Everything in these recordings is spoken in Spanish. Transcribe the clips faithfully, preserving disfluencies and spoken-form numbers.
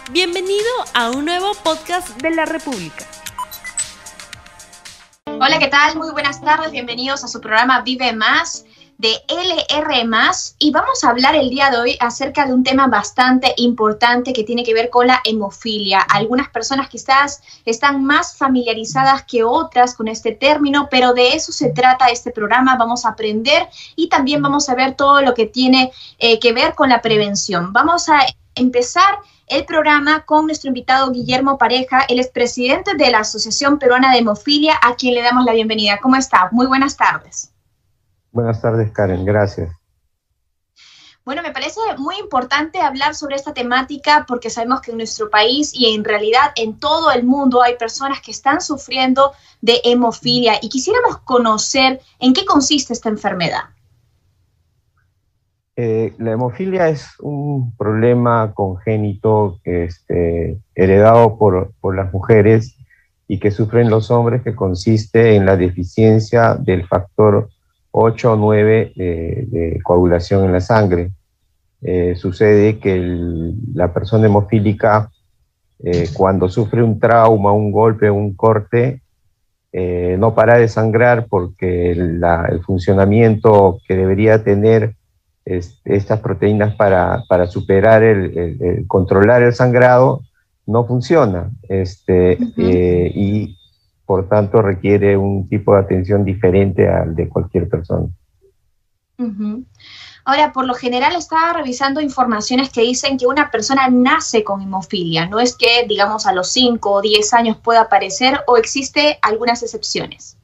Bienvenido a un nuevo podcast de la República. Hola, ¿qué tal? Muy buenas tardes, bienvenidos a su programa Vive Más de L R más, y vamos a hablar el día de hoy acerca de un tema bastante importante que tiene que ver con la hemofilia. Algunas personas quizás están más familiarizadas que otras con este término, pero de eso se trata este programa. Vamos a aprender y también vamos a ver todo lo que tiene eh, que ver con la prevención. Vamos a empezar el programa con nuestro invitado Guillermo Pareja. Él es presidente de la Asociación Peruana de Hemofilia, a quien le damos la bienvenida. ¿Cómo está? Muy buenas tardes. Buenas tardes, Karen. Gracias. Bueno, me parece muy importante hablar sobre esta temática porque sabemos que en nuestro país y en realidad en todo el mundo hay personas que están sufriendo de hemofilia y quisiéramos conocer en qué consiste esta enfermedad. Eh, la hemofilia es un problema congénito este, heredado por, por las mujeres y que sufren los hombres, que consiste en la deficiencia del factor ocho o nueve de, de coagulación en la sangre. Eh, sucede que el, la persona hemofílica, eh, cuando sufre un trauma, un golpe, un corte, eh, no para de sangrar porque la, el funcionamiento que debería tener es, estas proteínas para, para superar, el, el, el controlar el sangrado, no funciona. Este, uh-huh. eh, y por tanto requiere un tipo de atención diferente al de cualquier persona. Uh-huh. Ahora, por lo general estaba revisando informaciones que dicen que una persona nace con hemofilia, no es que, digamos, a los cinco o diez años pueda aparecer, o existe algunas excepciones.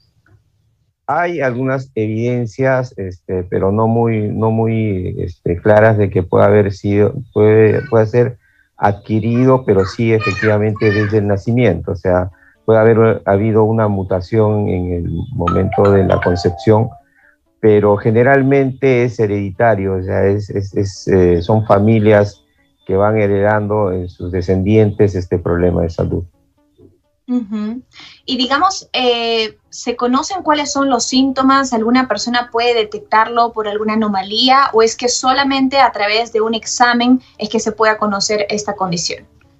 Hay algunas evidencias, este, pero no muy, no muy este, claras de que pueda haber sido, puede, puede ser adquirido, pero sí efectivamente desde el nacimiento, o sea, puede haber habido una mutación en el momento de la concepción, pero generalmente es hereditario, o sea, es, es, es, eh, son familias que van heredando en sus descendientes este problema de salud. Uh-huh. Y digamos, eh, ¿se conocen cuáles son los síntomas? ¿Alguna persona puede detectarlo por alguna anomalía o es que solamente a través de un examen es que se pueda conocer esta condición?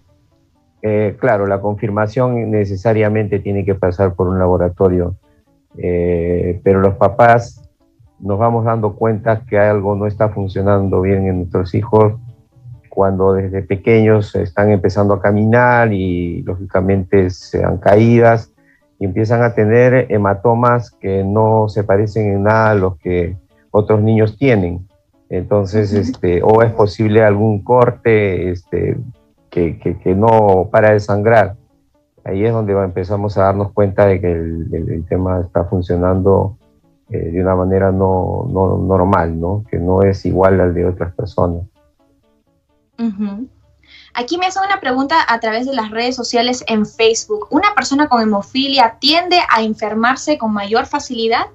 Eh, claro, la confirmación necesariamente tiene que pasar por un laboratorio, eh, pero los papás nos vamos dando cuenta que algo no está funcionando bien en nuestros hijos cuando desde pequeños están empezando a caminar y lógicamente se dan caídas y empiezan a tener hematomas que no se parecen en nada a los que otros niños tienen. Entonces, uh-huh. este, o es posible algún corte, este, Que, que, que no para de sangrar. Ahí es donde empezamos a darnos cuenta de que el, el, el tema está funcionando eh, de una manera no, no normal, ¿no? Que no es igual al de otras personas. Uh-huh. Aquí me hacen una pregunta a través de las redes sociales en Facebook. ¿Una persona con hemofilia tiende a enfermarse con mayor facilidad?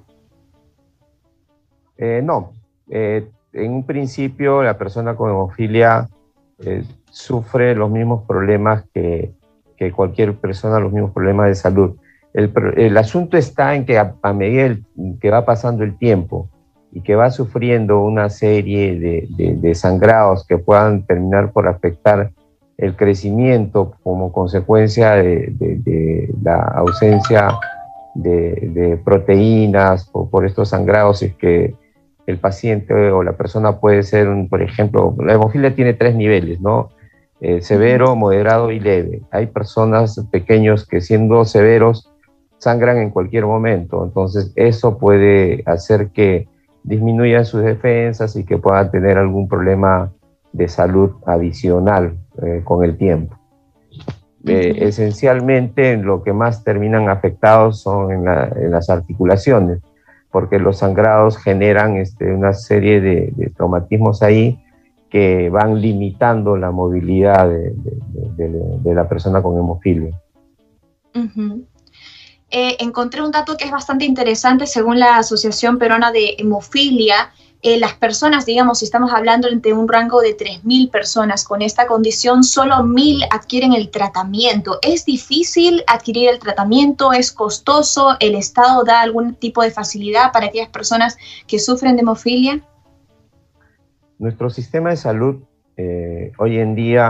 Eh, no. Eh, en un principio la persona con hemofilia eh, sufre los mismos problemas que, que cualquier persona, los mismos problemas de salud. El, el asunto está en que a, a medida que va pasando el tiempo y que va sufriendo una serie de, de, de sangrados que puedan terminar por afectar el crecimiento como consecuencia de, de, de la ausencia de, de proteínas o por estos sangrados, es que el paciente o la persona puede ser, un, por ejemplo, la hemofilia tiene tres niveles, ¿no? Eh, severo, moderado y leve. Hay personas pequeños que siendo severos sangran en cualquier momento, entonces eso puede hacer que disminuyan sus defensas y que puedan tener algún problema de salud adicional eh, con el tiempo. Eh, uh-huh. Esencialmente lo que más terminan afectados son en, la, en las articulaciones, porque los sangrados generan este, una serie de, de traumatismos ahí que van limitando la movilidad de, de, de, de la persona con hemofilia. Uh-huh. Eh, encontré un dato que es bastante interesante. Según la Asociación Peruana de Hemofilia, eh, las personas, digamos, si estamos hablando entre un rango de tres mil personas con esta condición, solo mil adquieren el tratamiento. ¿Es difícil adquirir el tratamiento? ¿Es costoso? ¿El Estado da algún tipo de facilidad para aquellas personas que sufren de hemofilia? Nuestro sistema de salud eh, hoy en día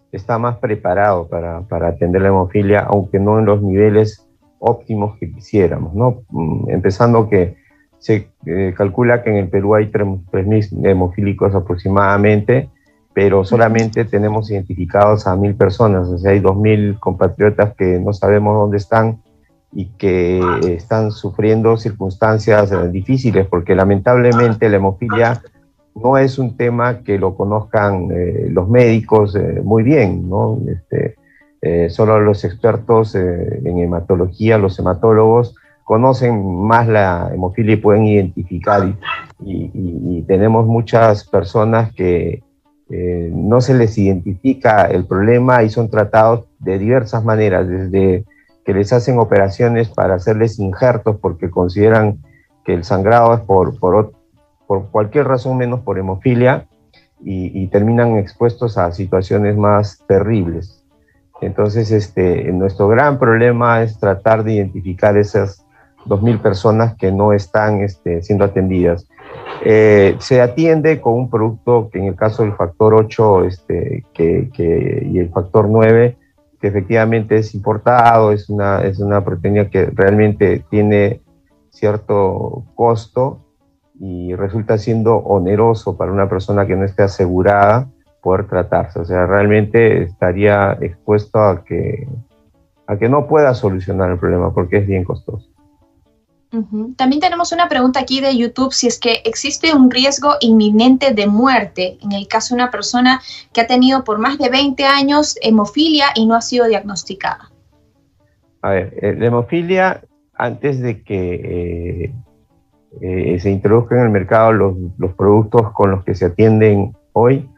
está más preparado para, para atender la hemofilia, aunque no en los niveles óptimos que quisiéramos, ¿no? Empezando que se eh, calcula que en el Perú hay tres mil hemofílicos aproximadamente, pero solamente tenemos identificados a mil personas, o sea, hay dos mil compatriotas que no sabemos dónde están y que están sufriendo circunstancias eh, difíciles, porque lamentablemente la hemofilia no es un tema que lo conozcan eh, los médicos eh, muy bien, ¿no? Este, eh, solo los expertos eh, en hematología, los hematólogos, conocen más la hemofilia y pueden identificar, y, y, y tenemos muchas personas que eh, no se les identifica el problema y son tratados de diversas maneras, desde que les hacen operaciones para hacerles injertos porque consideran que el sangrado es por, por, por cualquier razón menos por hemofilia, y, y terminan expuestos a situaciones más terribles. Entonces, este, nuestro gran problema es tratar de identificar esas dos mil personas que no están este, siendo atendidas. Eh, se atiende con un producto que en el caso del factor ocho este, que, que, y el factor nueve, que efectivamente es importado, es una, es una proteína que realmente tiene cierto costo y resulta siendo oneroso para una persona que no esté asegurada poder tratarse. O sea, realmente estaría expuesto a que, a que no pueda solucionar el problema porque es bien costoso. Uh-huh. También tenemos una pregunta aquí de YouTube, si es que existe un riesgo inminente de muerte en el caso de una persona que ha tenido por más de veinte años hemofilia y no ha sido diagnosticada. A ver, la hemofilia, antes de que eh, eh, se introduzcan en el mercado los, los productos con los que se atienden hoy,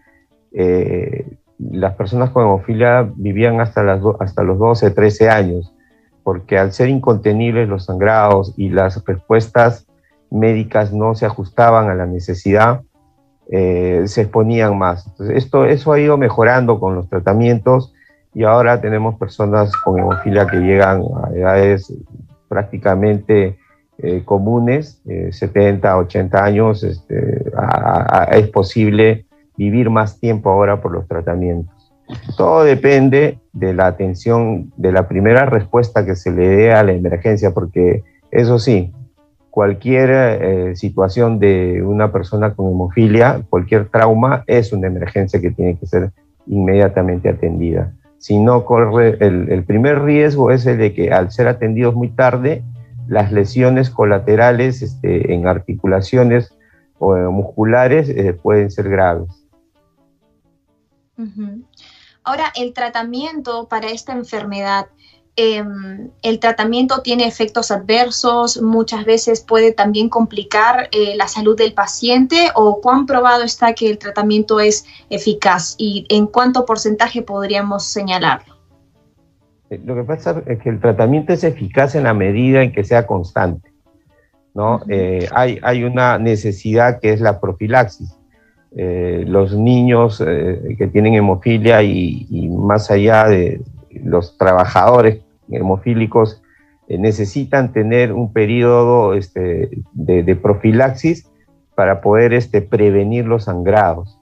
eh, las personas con hemofilia vivían hasta, las do, hasta los doce, trece años, porque al ser incontenibles los sangrados y las respuestas médicas no se ajustaban a la necesidad, eh, se exponían más. Entonces, esto, eso ha ido mejorando con los tratamientos y ahora tenemos personas con hemofilia que llegan a edades prácticamente eh, comunes, eh, setenta, ochenta años, este, a, a, es posible vivir más tiempo ahora por los tratamientos. Todo depende de la atención, de la primera respuesta que se le dé a la emergencia, porque eso sí, cualquier eh, situación de una persona con hemofilia, cualquier trauma, es una emergencia que tiene que ser inmediatamente atendida. Si no corre, el, el primer riesgo es el de que al ser atendidos muy tarde, las lesiones colaterales este, en articulaciones o eh, musculares eh, pueden ser graves. Uh-huh. Ahora, el tratamiento para esta enfermedad, eh, el tratamiento tiene efectos adversos, muchas veces puede también complicar eh, la salud del paciente, o cuán probado está que el tratamiento es eficaz y en cuánto porcentaje podríamos señalarlo. Lo que pasa es que el tratamiento es eficaz en la medida en que sea constante, ¿no? Uh-huh. eh, hay, hay una necesidad que es la profilaxis. Eh, los niños eh, que tienen hemofilia y, y más allá de los trabajadores hemofílicos eh, necesitan tener un periodo este, de, de profilaxis para poder este, prevenir los sangrados.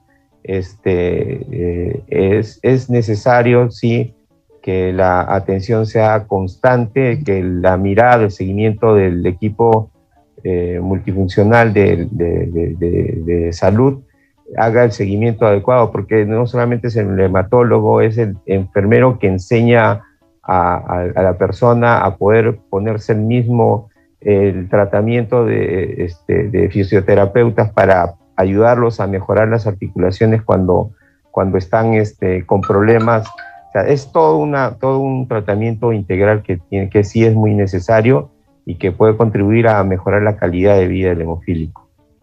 Este, eh, es, es necesario, sí, que la atención sea constante, que la mirada, el seguimiento del equipo eh, multifuncional de, de, de, de, de salud haga el seguimiento adecuado, porque no solamente es el hematólogo, es el enfermero que enseña a, a, a la persona a poder ponerse el mismo el tratamiento de, este, de fisioterapeutas para ayudarlos a mejorar las articulaciones cuando, cuando están este, con problemas. O sea, es todo, una, todo un tratamiento integral que, tiene, que sí es muy necesario y que puede contribuir a mejorar la calidad de vida del hemofílico.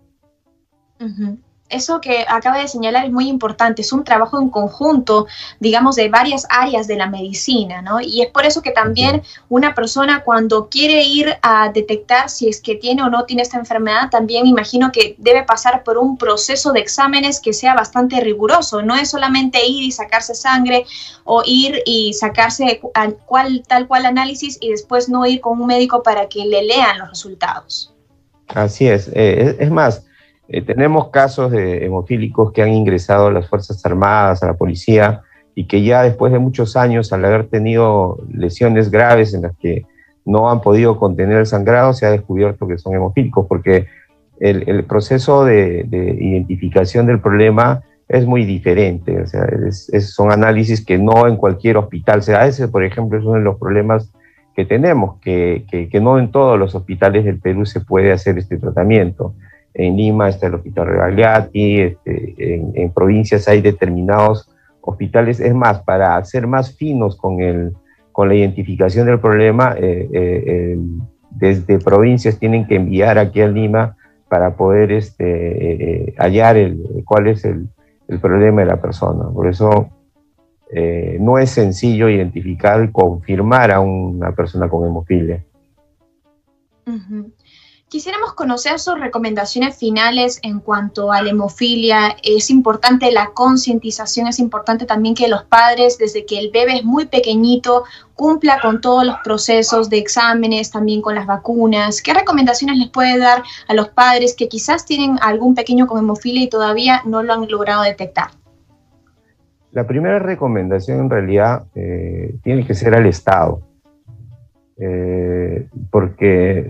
Uh-huh. Eso que acaba de señalar es muy importante, es un trabajo en conjunto, digamos, de varias áreas de la medicina, ¿no? Y es por eso que también una persona cuando quiere ir a detectar si es que tiene o no tiene esta enfermedad, también me imagino que debe pasar por un proceso de exámenes que sea bastante riguroso. No es solamente ir y sacarse sangre o ir y sacarse cual, tal cual análisis y después no ir con un médico para que le lean los resultados. Así es, eh, es, es más, Eh, tenemos casos de hemofílicos que han ingresado a las Fuerzas Armadas, a la policía, y que ya después de muchos años, al haber tenido lesiones graves en las que no han podido contener el sangrado, se ha descubierto que son hemofílicos, porque el, el proceso de, de identificación del problema es muy diferente. O sea, es, es, son análisis que no en cualquier hospital se da. Ese, por ejemplo, es uno de los problemas que tenemos, que, que, que no en todos los hospitales del Perú se puede hacer este tratamiento. En Lima está el Hospital Rebagliati, este, en, en provincias hay determinados hospitales. Es más, para ser más finos con, el, con la identificación del problema, eh, eh, eh, desde provincias tienen que enviar aquí a Lima para poder este, eh, hallar el, cuál es el, el problema de la persona. Por eso eh, no es sencillo identificar y confirmar a una persona con hemofilia. Uh-huh. Quisiéramos conocer sus recomendaciones finales en cuanto a la hemofilia. Es importante la concientización, es importante también que los padres, desde que el bebé es muy pequeñito, cumpla con todos los procesos de exámenes, también con las vacunas. ¿Qué recomendaciones les puede dar a los padres que quizás tienen algún pequeño con hemofilia y todavía no lo han logrado detectar? La primera recomendación en realidad eh, tiene que ser al Estado, eh, porque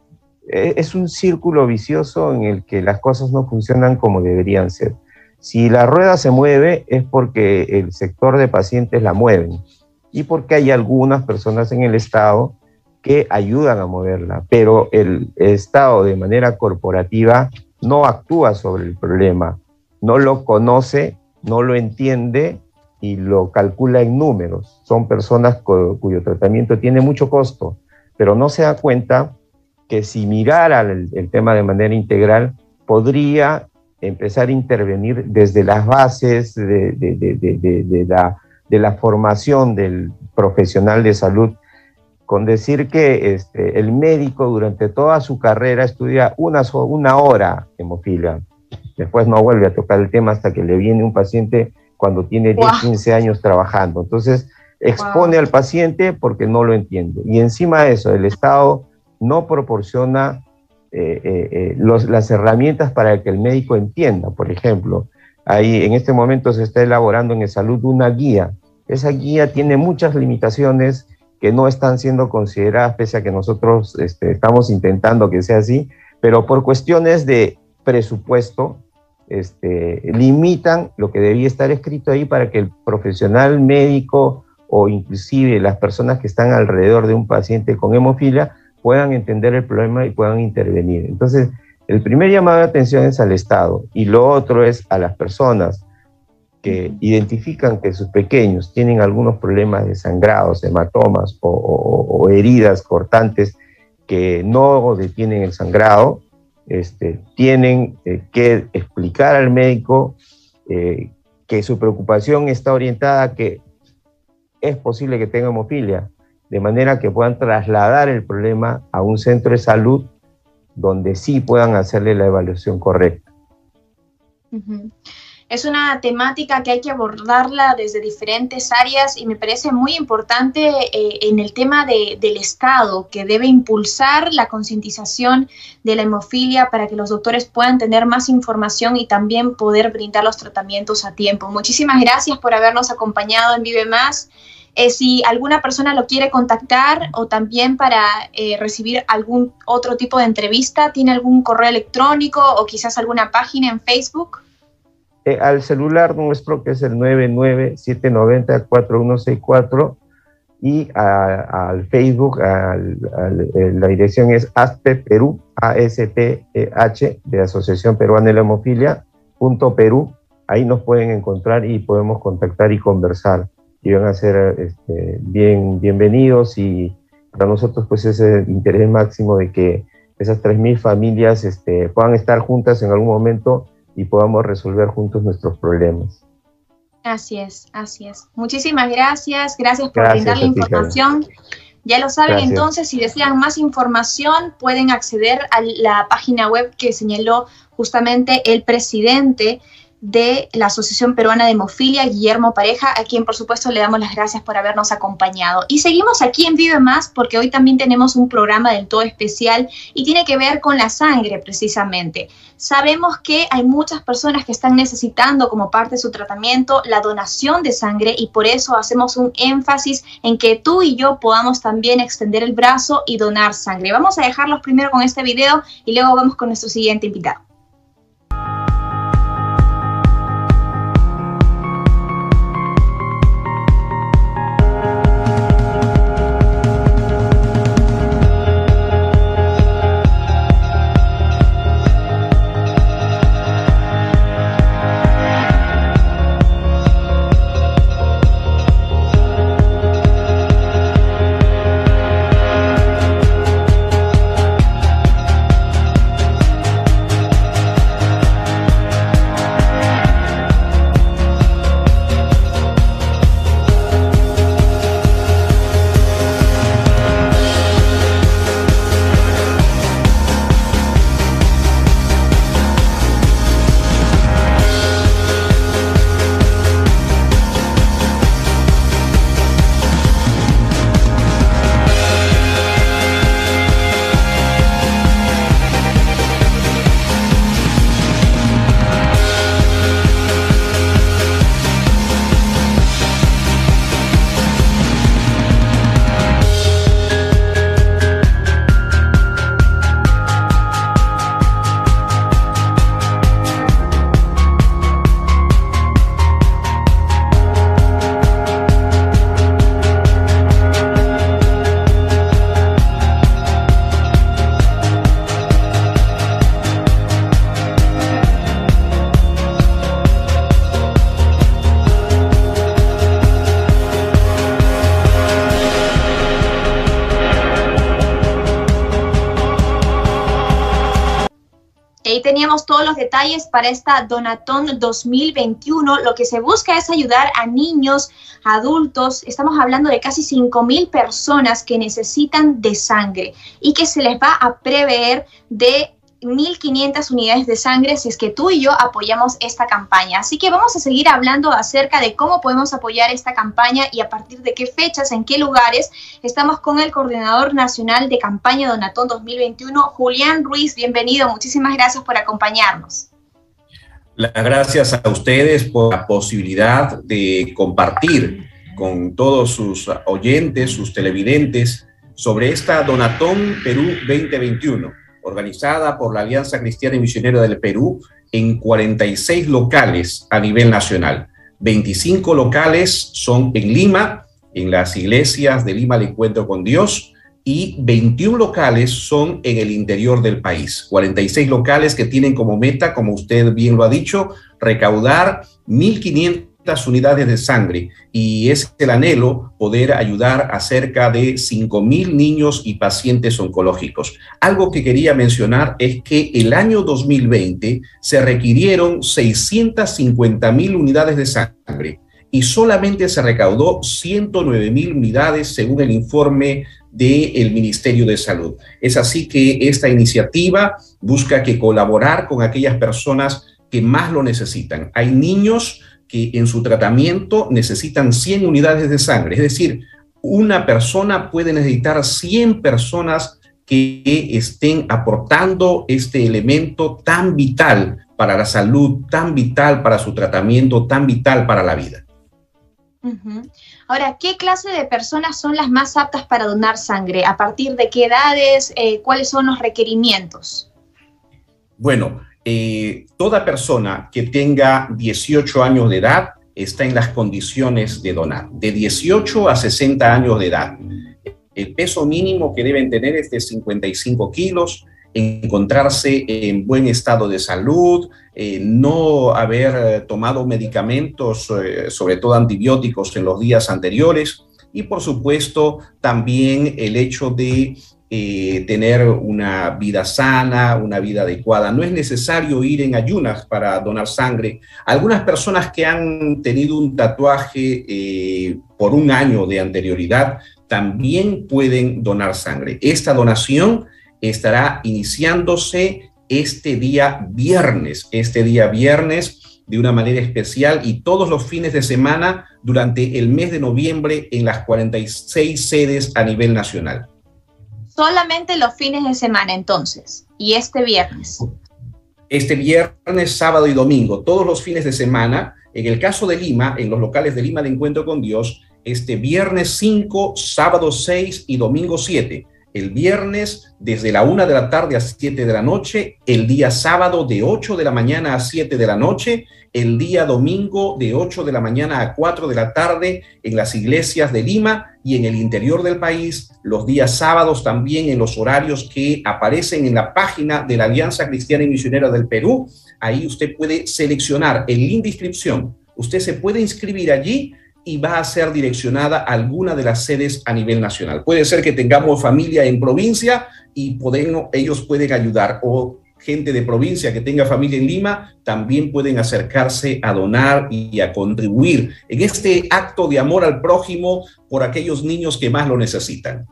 es un círculo vicioso en el que las cosas no funcionan como deberían ser. Si la rueda se mueve es porque el sector de pacientes la mueven y porque hay algunas personas en el Estado que ayudan a moverla, pero el Estado de manera corporativa no actúa sobre el problema, no lo conoce, no lo entiende y lo calcula en números. Son personas cuyo tratamiento tiene mucho costo, pero no se da cuenta que si mirara el, el tema de manera integral, podría empezar a intervenir desde las bases de, de, de, de, de, de, la, de la formación del profesional de salud, con decir que este, el médico durante toda su carrera estudia una, una hora hemofilia, después no vuelve a tocar el tema hasta que le viene un paciente cuando tiene diez, wow. quince años trabajando. Entonces expone wow. al paciente porque no lo entiende. Y encima de eso, el Estado no proporciona eh, eh, eh, los, las herramientas para que el médico entienda. Por ejemplo, ahí en este momento se está elaborando en el salud una guía. Esa guía tiene muchas limitaciones que no están siendo consideradas, pese a que nosotros este, estamos intentando que sea así, pero por cuestiones de presupuesto este, limitan lo que debía estar escrito ahí para que el profesional médico o inclusive las personas que están alrededor de un paciente con hemofilia puedan entender el problema y puedan intervenir. Entonces, el primer llamado de atención es al Estado, y lo otro es a las personas que identifican que sus pequeños tienen algunos problemas de sangrados, hematomas o, o, o heridas cortantes que no detienen el sangrado, este, tienen eh, que explicar al médico eh, que su preocupación está orientada a que es posible que tenga hemofilia, de manera que puedan trasladar el problema a un centro de salud donde sí puedan hacerle la evaluación correcta. Uh-huh. Es una temática que hay que abordarla desde diferentes áreas y me parece muy importante eh, en el tema de, del Estado, que debe impulsar la concientización de la hemofilia para que los doctores puedan tener más información y también poder brindar los tratamientos a tiempo. Muchísimas gracias por habernos acompañado en Vive Más. Eh, si alguna persona lo quiere contactar o también para eh, recibir algún otro tipo de entrevista, ¿tiene algún correo electrónico o quizás alguna página en Facebook? Eh, al celular nuestro, que es el nueve nueve siete nueve cero cuatro uno seis cuatro, y a, al Facebook, al, al, la dirección es ASPE Perú, A S P E H, de Asociación Peruana de la Hemofilia, punto Perú. Ahí nos pueden encontrar y podemos contactar y conversar. Y van a ser este, bien, bienvenidos, y para nosotros pues es el interés máximo de que esas tres mil familias este, puedan estar juntas en algún momento y podamos resolver juntos nuestros problemas. Así es, así es. Muchísimas gracias, gracias por gracias brindar la información. Ya lo saben, gracias. Entonces, si desean más información, pueden acceder a la página web que señaló justamente el presidente de la Asociación Peruana de Hemofilia, Guillermo Pareja, a quien por supuesto le damos las gracias por habernos acompañado. Y seguimos aquí en Vive Más porque hoy también tenemos un programa del todo especial y tiene que ver con la sangre precisamente. Sabemos que hay muchas personas que están necesitando como parte de su tratamiento la donación de sangre y por eso hacemos un énfasis en que tú y yo podamos también extender el brazo y donar sangre. Vamos a dejarlos primero con este video y luego vamos con nuestro siguiente invitado. Ahí teníamos todos los detalles para esta Donatón dos mil veintiuno. Lo que se busca es ayudar a niños, adultos. Estamos hablando de casi cinco mil personas que necesitan de sangre y que se les va a prever de mil quinientas unidades de sangre si es que tú y yo apoyamos esta campaña. Así que vamos a seguir hablando acerca de cómo podemos apoyar esta campaña y a partir de qué fechas, en qué lugares. Estamos con el Coordinador Nacional de Campaña Donatón dos mil veintiuno, Julián Ruiz. Bienvenido, muchísimas gracias por acompañarnos. Las gracias a ustedes por la posibilidad de compartir con todos sus oyentes, sus televidentes, sobre esta Donatón Perú veinte veintiuno. Organizada por la Alianza Cristiana y Misionera del Perú en cuarenta y seis locales a nivel nacional. veinticinco locales son en Lima, en las iglesias de Lima al Encuentro con Dios, y veintiún locales son en el interior del país. cuarenta y seis locales que tienen como meta, como usted bien lo ha dicho, recaudar mil quinientas unidades de sangre, y es el anhelo poder ayudar a cerca de cinco mil niños y pacientes oncológicos. Algo que quería mencionar es que el año dos mil veinte se requirieron seiscientas cincuenta mil unidades de sangre y solamente se recaudó ciento nueve mil unidades según el informe del Ministerio de Salud. Es así que esta iniciativa busca que colaborar con aquellas personas que más lo necesitan. Hay niños que en su tratamiento necesitan cien unidades de sangre, es decir, una persona puede necesitar cien personas que estén aportando este elemento tan vital para la salud, tan vital para su tratamiento, tan vital para la vida. Uh-huh. Ahora, ¿qué clase de personas son las más aptas para donar sangre? ¿A partir de qué edades? Eh, ¿Cuáles son los requerimientos? Bueno, Eh, toda persona que tenga dieciocho años de edad está en las condiciones de donar, de dieciocho a sesenta años de edad. El peso mínimo que deben tener es de cincuenta y cinco kilos, encontrarse en buen estado de salud, eh, no haber eh, tomado medicamentos, eh, sobre todo antibióticos, en los días anteriores, y por supuesto también el hecho de Eh, tener una vida sana, una vida adecuada. No es necesario ir en ayunas para donar sangre. Algunas personas que han tenido un tatuaje eh, por un año de anterioridad también pueden donar sangre. Esta donación estará iniciándose este día viernes, este día viernes de una manera especial y todos los fines de semana durante el mes de noviembre en las cuarenta y seis sedes a nivel nacional. Solamente los fines de semana entonces, y este viernes. Este viernes, sábado y domingo, todos los fines de semana. En el caso de Lima, en los locales de Lima de Encuentro con Dios, este viernes cinco, sábado seis y domingo siete. El viernes desde la una de la tarde a siete de la noche, el día sábado de ocho de la mañana a siete de la noche, el día domingo de ocho de la mañana a cuatro de la tarde en las iglesias de Lima y en el interior del país, los días sábados también en los horarios que aparecen en la página de la Alianza Cristiana y Misionera del Perú. Ahí usted puede seleccionar el link de inscripción. Usted se puede inscribir allí y va a ser direccionada a alguna de las sedes a nivel nacional. Puede ser que tengamos familia en provincia y pueden, ellos pueden ayudar, o gente de provincia que tenga familia en Lima también pueden acercarse a donar y a contribuir en este acto de amor al prójimo por aquellos niños que más lo necesitan.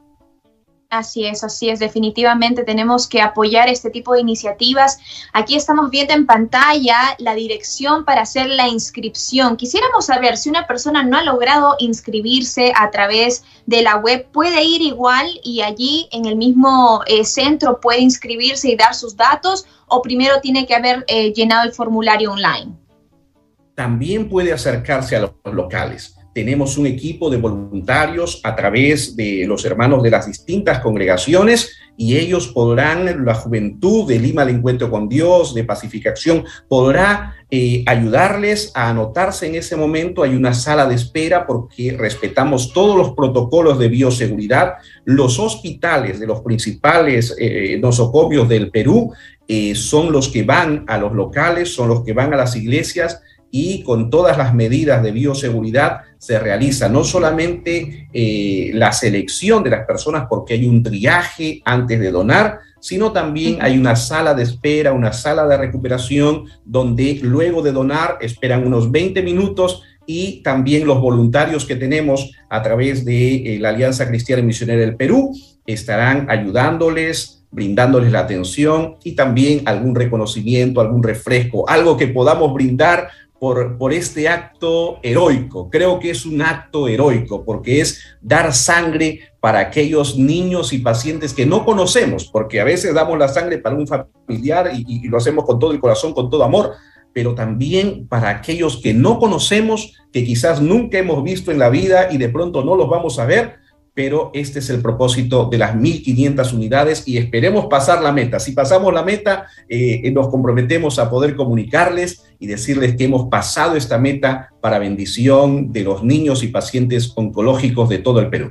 Así es, así es. Definitivamente tenemos que apoyar este tipo de iniciativas. Aquí estamos viendo en pantalla la dirección para hacer la inscripción. Quisiéramos saber si una persona no ha logrado inscribirse a través de la web, ¿puede ir igual y allí en el mismo eh, centro puede inscribirse y dar sus datos, o primero tiene que haber eh, llenado el formulario online? También puede acercarse a los locales. Tenemos un equipo de voluntarios a través de los hermanos de las distintas congregaciones y ellos podrán, la juventud de Lima al Encuentro con Dios, de Pacificación, podrá eh, ayudarles a anotarse en ese momento. Hay una sala de espera porque respetamos todos los protocolos de bioseguridad. Los hospitales de los principales eh, nosocomios del Perú eh, son los que van a los locales, son los que van a las iglesias, y con todas las medidas de bioseguridad se realiza no solamente eh, la selección de las personas, porque hay un triaje antes de donar, sino también hay una sala de espera, una sala de recuperación, donde luego de donar esperan unos veinte minutos, y también los voluntarios que tenemos a través de eh, la Alianza Cristiana y Misionera del Perú estarán ayudándoles, brindándoles la atención y también algún reconocimiento, algún refresco, algo que podamos brindar Por, por este acto heroico. Creo que es un acto heroico porque es dar sangre para aquellos niños y pacientes que no conocemos, porque a veces damos la sangre para un familiar y, y lo hacemos con todo el corazón, con todo amor, pero también para aquellos que no conocemos, que quizás nunca hemos visto en la vida y de pronto no los vamos a ver, pero este es el propósito de las mil quinientas unidades y esperemos pasar la meta. Si pasamos la meta, eh, nos comprometemos a poder comunicarles y decirles que hemos pasado esta meta para bendición de los niños y pacientes oncológicos de todo el Perú.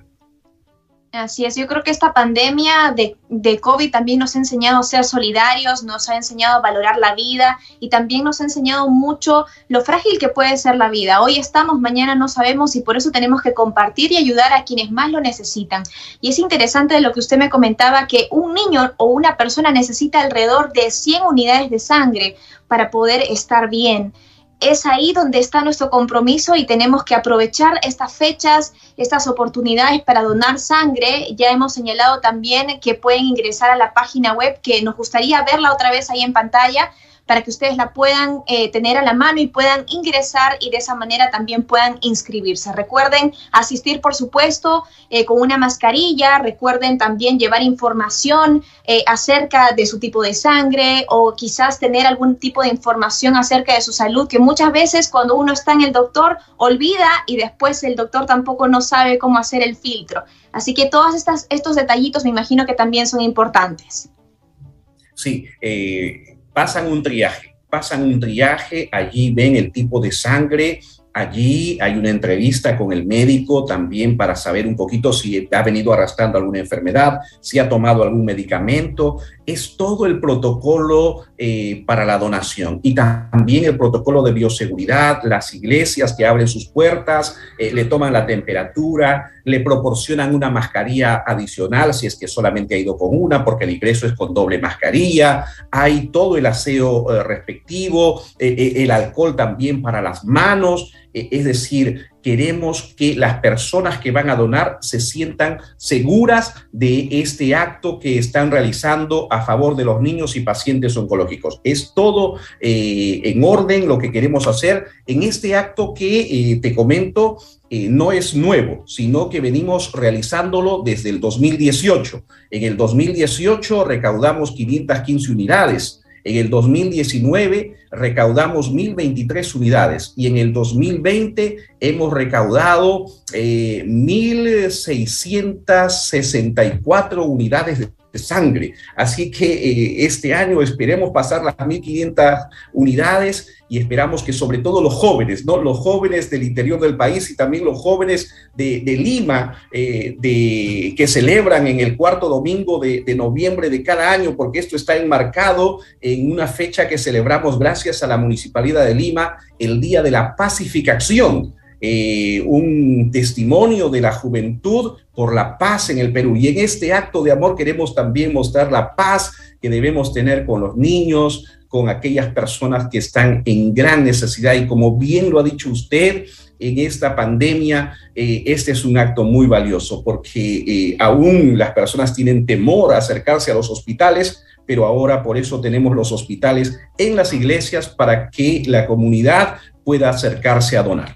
Así es, yo creo que esta pandemia de, de COVID también nos ha enseñado a ser solidarios, nos ha enseñado a valorar la vida y también nos ha enseñado mucho lo frágil que puede ser la vida. Hoy estamos, mañana no sabemos, y por eso tenemos que compartir y ayudar a quienes más lo necesitan. Y es interesante de lo que usted me comentaba, que un niño o una persona necesita alrededor de cien unidades de sangre para poder estar bien. Es ahí donde está nuestro compromiso y tenemos que aprovechar estas fechas, estas oportunidades para donar sangre. Ya hemos señalado también que pueden ingresar a la página web, que nos gustaría verla otra vez ahí en pantalla, para que ustedes la puedan eh, tener a la mano y puedan ingresar y de esa manera también puedan inscribirse. Recuerden asistir, por supuesto, eh, con una mascarilla. Recuerden también llevar información eh, acerca de su tipo de sangre, o quizás tener algún tipo de información acerca de su salud, que muchas veces cuando uno está en el doctor olvida y después el doctor tampoco no sabe cómo hacer el filtro. Así que todos estas, estos detallitos me imagino que también son importantes. Sí, eh... Pasan un triaje, pasan un triaje, allí ven el tipo de sangre, allí hay una entrevista con el médico también para saber un poquito si ha venido arrastrando alguna enfermedad, si ha tomado algún medicamento. Es todo el protocolo eh, para la donación y también el protocolo de bioseguridad, las iglesias que abren sus puertas, eh, le toman la temperatura, le proporcionan una mascarilla adicional si es que solamente ha ido con una, porque el ingreso es con doble mascarilla. Hay todo el aseo eh, respectivo, eh, eh, el alcohol también para las manos, eh, es decir, queremos que las personas que van a donar se sientan seguras de este acto que están realizando a favor de los niños y pacientes oncológicos. Es todo eh, en orden lo que queremos hacer en este acto que, eh, te comento, eh, no es nuevo, sino que venimos realizándolo desde el dos mil dieciocho. En el dos mil dieciocho recaudamos quinientas quince unidades. En el dos mil diecinueve recaudamos mil veintitrés unidades y en el dos mil veinte hemos recaudado eh, mil seiscientas sesenta y cuatro unidades de sangre. Así que eh, este año esperemos pasar las mil quinientas unidades y esperamos que sobre todo los jóvenes, ¿no? Los jóvenes del interior del país y también los jóvenes de, de Lima, eh, de, que celebran en el cuarto domingo de, de noviembre de cada año, porque esto está enmarcado en una fecha que celebramos gracias a la Municipalidad de Lima, el Día de la Pacificación. Eh, un testimonio de la juventud por la paz en el Perú, y en este acto de amor queremos también mostrar la paz que debemos tener con los niños, con aquellas personas que están en gran necesidad, y como bien lo ha dicho usted, en esta pandemia eh, este es un acto muy valioso, porque eh, aún las personas tienen temor a acercarse a los hospitales, pero ahora por eso tenemos los hospitales en las iglesias para que la comunidad pueda acercarse a donar.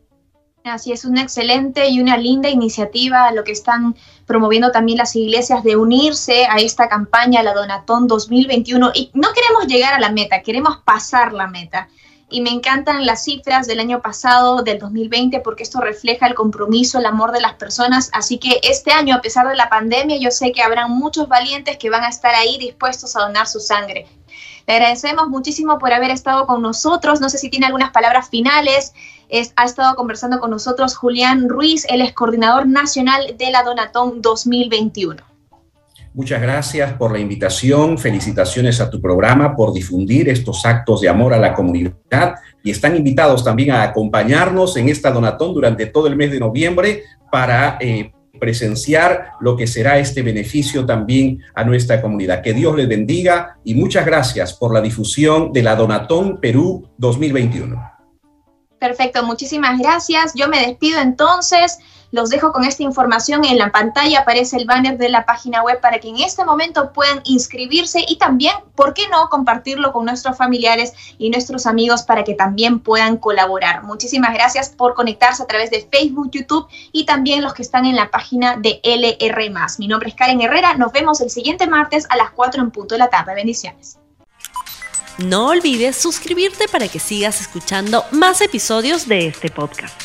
Así es, una excelente y una linda iniciativa lo que están promoviendo también las iglesias de unirse a esta campaña, la Donatón dos mil veintiuno. Y no queremos llegar a la meta, queremos pasar la meta. Y me encantan las cifras del año pasado, del dos mil veinte, porque esto refleja el compromiso, el amor de las personas. Así que este año, a pesar de la pandemia, yo sé que habrán muchos valientes que van a estar ahí dispuestos a donar su sangre. Le agradecemos muchísimo por haber estado con nosotros. No sé si tiene algunas palabras finales. Es, ha estado conversando con nosotros Julián Ruiz, él es coordinador nacional de la Donatón dos mil veintiuno. Muchas gracias por la invitación, felicitaciones a tu programa por difundir estos actos de amor a la comunidad, y están invitados también a acompañarnos en esta Donatón durante todo el mes de noviembre para eh, presenciar lo que será este beneficio también a nuestra comunidad. Que Dios les bendiga y muchas gracias por la difusión de la Donatón Perú dos mil veintiuno. Perfecto, muchísimas gracias. Yo me despido entonces. Los dejo con esta información. En la pantalla aparece el banner de la página web para que en este momento puedan inscribirse y también, ¿por qué no?, compartirlo con nuestros familiares y nuestros amigos para que también puedan colaborar. Muchísimas gracias por conectarse a través de Facebook, YouTube y también los que están en la página de L R más. Mi nombre es Karen Herrera. Nos vemos el siguiente martes a las cuatro en punto de la tarde. Bendiciones. No olvides suscribirte para que sigas escuchando más episodios de este podcast.